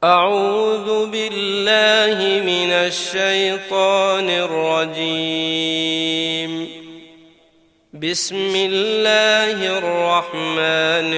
أعوذ بالله من الشيطان الرجيم. بسم الله الرحمن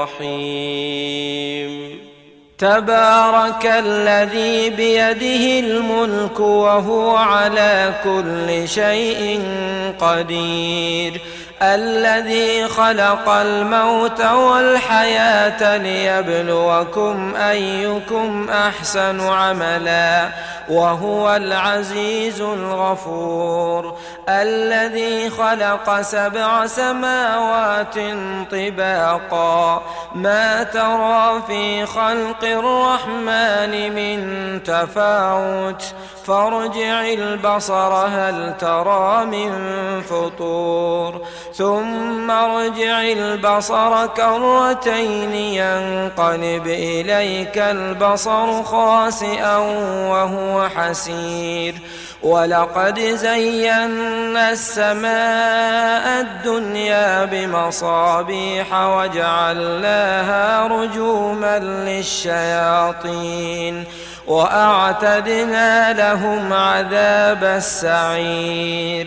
الرحيم. تبارك الذي بيده الملك وهو على كل شيء قدير، الذي خلق الموت والحياة ليبلوكم أيكم أحسن عملا وهو العزيز الغفور، الذي خلق 7 سماوات طباقا ما ترى في خلق الرحمن من تفاوت فارجع البصر هل ترى من فطور ثم ارجع البصر كرتين ينقلب إليك البصر خاسئا وهو حسير، ولقد زينا السماء الدنيا بمصابيح وجعلناها رجوما للشياطين وأعتدنا لهم عذاب السعير.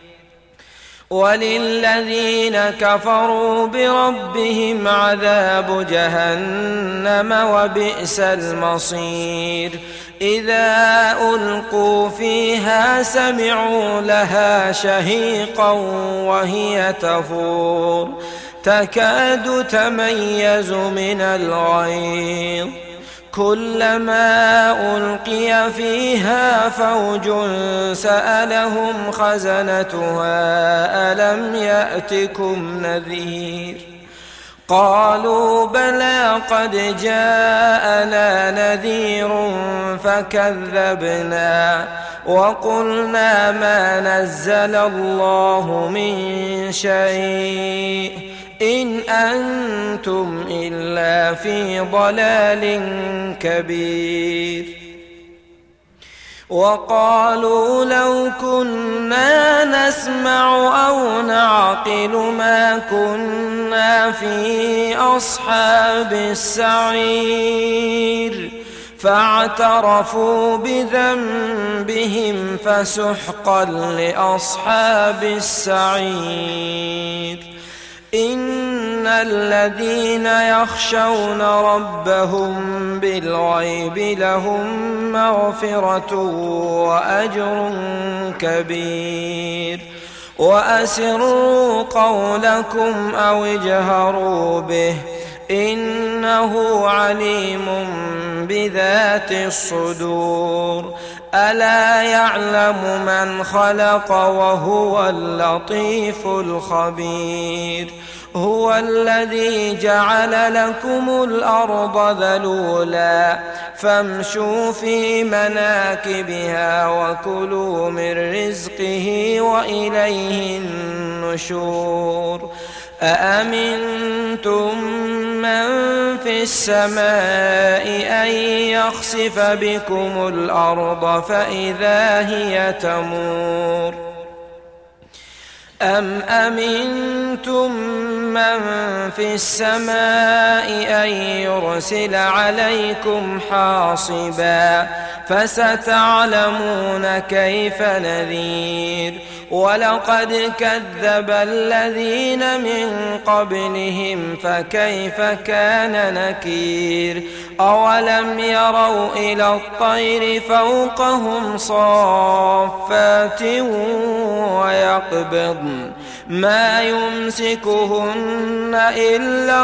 وللذين كفروا بربهم عذاب جهنم وبئس المصير. إذا ألقوا فيها سمعوا لها شهيقا وهي تفور تكاد تميز من الغيظ، كلما ألقي فيها فوج سألهم خزنتها ألم يأتكم نذير؟ قالوا بلى قد جاءنا نذير فكذبنا وقلنا ما نزل الله من شيء إن أنتم إلا في ضلال كبير. وقالوا لو كنا نسمع أو نعقل ما كنا في أصحاب السعير، فاعترفوا بذنبهم فسحقا لأصحاب السعير. إن الذين يخشون ربهم بالغيب لهم مغفرة وأجر كبير. وأسروا قولكم أو اجهروا به إنه عليم بذات الصدور. ألا يعلم من خلق وهو اللطيف الخبير. هو الذي جعل لكم الأرض ذلولا فامشوا في مناكبها وكلوا من رزقه وإليه النشور. أأمنتم من في السماء أن يخسف بكم الأرض فإذا هي تمور، أم أمنتم من في السماء أن يرسل عليكم حاصبا فستعلمون كيف نذير. ولقد كذب الذين من قبلهم فكيف كان نكير. أولم يروا إلى الطير فوقهم صافات ويقبضن ما يمسكهن إلا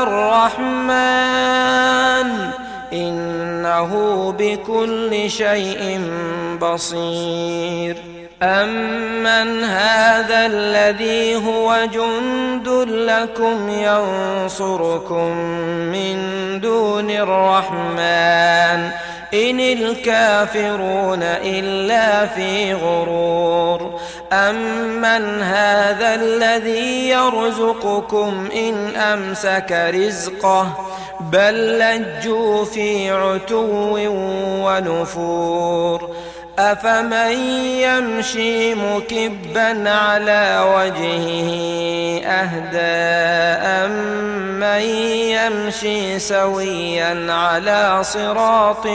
الرحمن إنه بكل شيء بصير. أمن هذا الذي هو جند لكم ينصركم من دون الرحمن إن الكافرون إلا في غرور. أمن هذا الذي يرزقكم إن أمسك رزقه بل لجوا في عتو ونفور. أفمن يمشي مكبا على وجهه أهدى أمن يمشي سويا على صراط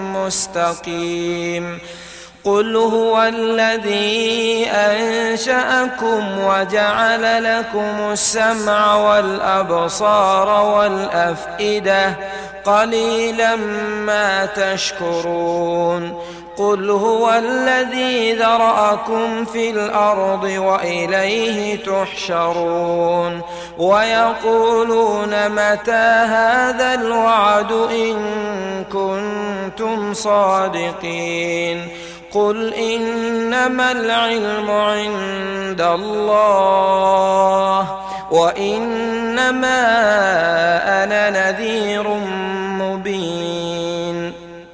مستقيم قل هو الذي أنشأكم وجعل لكم السمع والأبصار والأفئدة قليلا ما تشكرون قل هو الذي ذرأكم في الأرض وإليه تحشرون ويقولون متى هذا الوعد إن كنتم صادقين قل إنما العلم عند الله وإنما أنا نذير مبين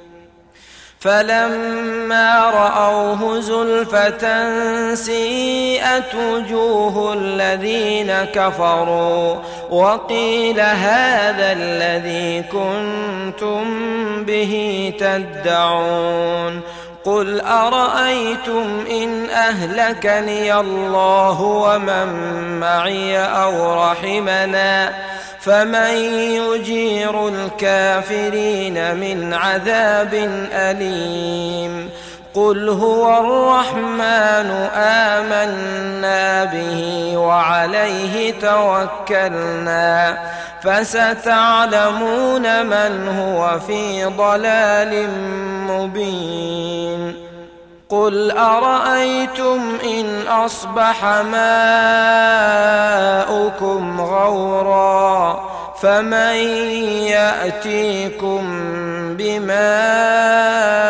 فلما رأوه زلفة سيئت وجوه الذين كفروا وقيل هذا الذي كنتم به تدعون قل أرأيتم إن أهلكني الله ومن معي أو رحمنا فمن يجير الكافرين من عذاب أليم قل هو الرحمن آمنا به وعليه توكلنا فستعلمون من هو في ضلال مبين قل أرأيتم إن أصبح ماؤكم غورا فمن يأتيكم بماء